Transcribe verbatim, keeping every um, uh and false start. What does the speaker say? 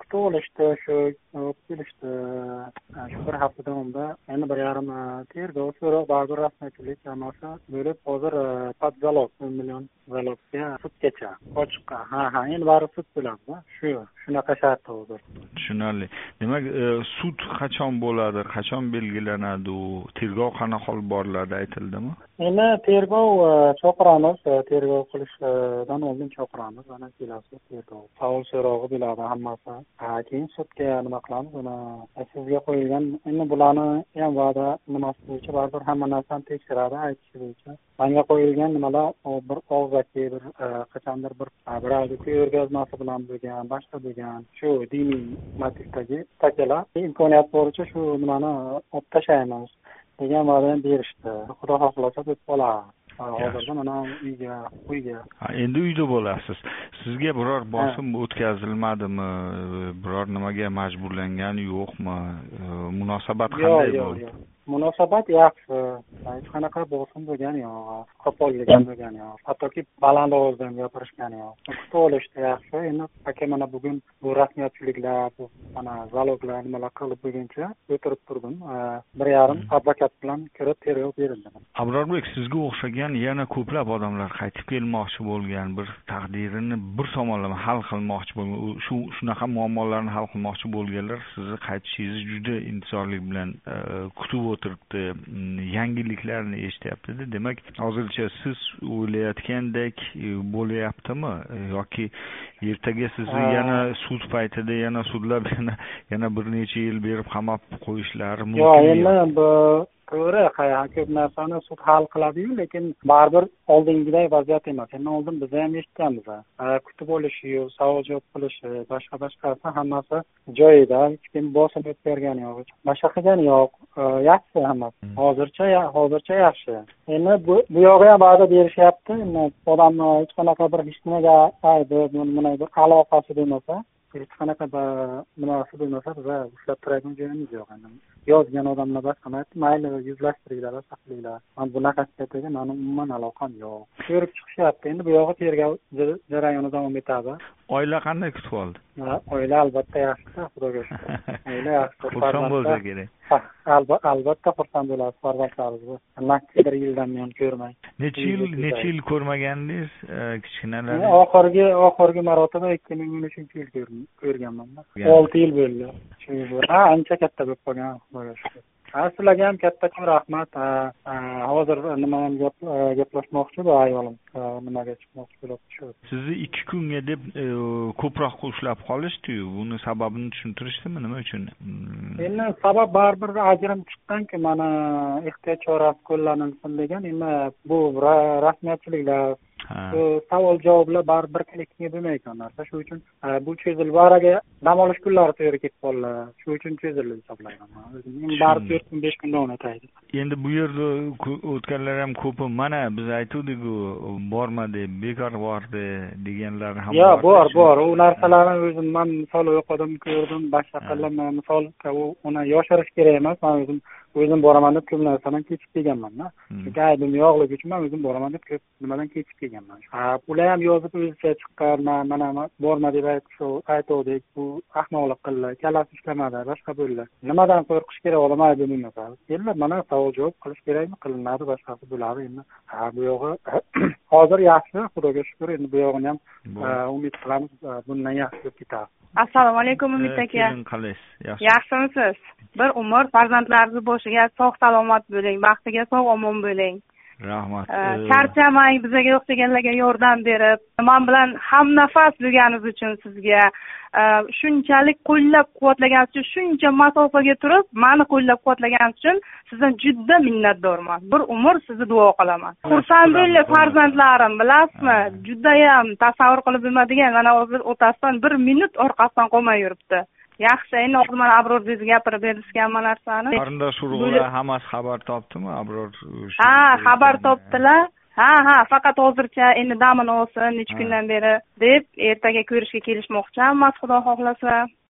kutu olishdi, shu kelishdi. Shu bir hafta davomida endi bir yarim tergov so'roq baribir rasmiyatchilik jamoasi bo'lib hozir podzalog o'n million zalogga sudgacha ochiqqa. Ha ha, endi baribir sud bo'ladi. Shu shunaqa shartda hozir. Tushunarli. Demak, sud qachon bo'ladi, qachon belgilanadi, u tergov qanaqa olib boriladi aytildimi? Endi tergov chaqiramiz, tergov qilishdan oldin chaqiramiz. Ana kelasi tergov. Savol so'rog'i bo'ladi hammasi. Keyin sudga nima qilamiz? Uni sizga qo'yilgan, endi bularni ham va'da nimasi bo'yicha baribir hamma narsani tekshiradi, aytish bo'yicha. Menga qo'yilgan nimalar bir og'zaki bir qachondir bir birovga ko'rgazmasi bilan bo'lgan, boshqa bo'lgan, shu diniy motivdagi statiyalar imkoniyat boricha shu nimani olib tashlaymiz degan va'dani berishdi. Xudo xohlasa deb qoladi. Hozirda mana uyga, uyga. Endi uyda bo'lasiz. Sizga biror bosim o'tkazilmadimi? Biror nimaga majburlangan yo'qmi? Munosabat qanday bo'ldi? Munosabat yaxshi. Hech qanaqa bosim bo'lgan yo'q. Qo'pollik bo'lgan yo'q. Hattoki baland ovozdan gapirishgan yo'q. Kutib olishdi yaxshi. Endi aka mana bugun bu rasmiyatchiliklar, bu mana zaloglar nimalar qilib bo'lguncha o'tirib turdim. Bir yarim advokat bilan kirib tergov berildi. Abrorbek, sizga o'xshagan yana ko'plab odamlar qaytib kelmoqchi bo'lgan, bir taqdirini bir tomonlama hal qilmoqchi bo'lgan, shu shunaqa muammolarni hal qilmoqchi bo'lganlar sizni qaytishingizni juda intizorlik bilan kutib o'tiribdi, yangiliklarni eshityapti-da. Demak, hozircha siz o'ylayotgandek bo'layaptimi yoki ertaga sizni yana sud paytida yana sudlab yana yana bir necha yil berib qamab qo'yishlari mumkin? Yo'q, endi bu to'g'ri, ko'p narsani sud hal qiladi-yu, lekin baribir oldingiday vaziyat emas. Endi oldin biz ham eshitganmiz. Kutib olishi, savol javob qilishi, boshqa boshqasi hammasi joyida, hech kim bosim o'tkazgani yo'q, boshqa qilgani yo'q. Yaxshi hammasi. Hozircha hozircha yaxshi. Endi bu bu yog'iga va'da berishyapti. Endi odamni hech qanaqa bir hech nimaga aybi, buni bir aloqasi bo'lmasa, hech qanaqa nimasi bo'lmasa, biz ushlab turadigan joyimiz yo'q. Yozgan odamlar boshqa, mayli yuzlashtiringlar, saqlanglar. Men bunaqa sifatga meni umuman aloqam yo'q. Ko'rib chiqishyapti. Endi bu yog'i tergov jarayoni davom etadi. Oila qanday kutib oldi? Oila albatta yaxshi, xudoga shukr. Oila yaxshi. Xursand bo'lsa kerak. Albatta xursand bo'ladi farzandlarimiz. Necha bir yildan men ko'rmay. Necha yil, necha yil ko'rmagandingiz kichkinalar? Oxirgi oxirgi marotaba ikki ming o'n uchinchi yil ko'rganman. olti yil bo'ldi. Ha, ancha katta bo'lib qolgan, xudoga shukr. Sizlarga ham kattakon rahmat. Hozir nima ham gaplashmoqchi bu ayolim. Nimaga chiqmoqchi bo'lib shu. Sizni ikki kunga deb ko'proq ushlab qolishdi-yu. Buni sababini tushuntirishdimi, nima uchun? Endi sabab baribir ajrim chiqqanki, mana ehtiyot chorasi qo'llanilsin degan. Endi bu rasmiyatchiliklar, savol javoblar baribir klikiga bo'lmaydigan narsa. Shu uchun bu cho'zilib varaga dam olish kunlari to'g'ri ketib qoldi. Shu uchun cho'zildi hisoblayman. Men baribir to'rt kun besh kun davom etaydi. Endi bu yerda o'tganlar ham ko'p. Mana biz aytdik-ku, bormadi, bekor bordi deganlar ham bor. Yo'q, bor, bor. U narsalarni o'zim men misol o'qidim, ko'rdim, boshqa qildim. Misol uni yoshirish kerak emas. Men o'zim o'zim boraman deb ko'p narsadan kechib kelganman-da. Chunki aybim yo'qligi uchun men o'zim boraman deb ko'p nimadan kechib kelganman. Ha, ular ham yozib o'zicha chiqqan, mana borma deb aytdik, bu ahmoqlik qildi, kalasi ishlamadi, boshqa bo'ldi. Nimadan qo'rqish kerak, olmaydi bilmasa. Endi mana savol javob qilish kerakmi, qilinadi, boshqasi bo'ladi. Endi ha, bu yog'i hozir yaxshi, xudoga shukr. Endi bu yog'ini ham umid qilamiz, bundan yaxshi bo'lib ketadi. Assalomu alaykum Umid aka. Yaxshi. Yaxshimisiz? Bir umr farzandlaringiz boshiga sog' salomat bo'ling, baxtiga sog' omon bo'ling. Rahmat. Charchamang, bizga o'xshaganlarga yordam berib, men bilan hamnafas bo'lganingiz uchun sizga shunchalik qo'llab-quvvatlaganiniz uchun, shuncha masofaga turib, meni qo'llab-quvvatlaganiniz uchun sizdan juda minnatdorman. Bir umr sizni duo qilaman. Xursand bo'ling farzandlarim, bilasizmi? Juda ham tasavvur qilib bo'lmaydigan, mana hozir o'tasidan bir minut orqasidan qolmay yuribdi. Yaxshi, endi hozir mana Abror bizga gapirib berishganman narsani. Qarindosh urug'lar hammasi xabar topdimi, Abror? Ha, xabar topdilar. Ha, ha, faqat hozircha endi damini olsin, necha kundan beri deb ertaga ko'rishga kelishmoqchi emas, xudo xohlasa.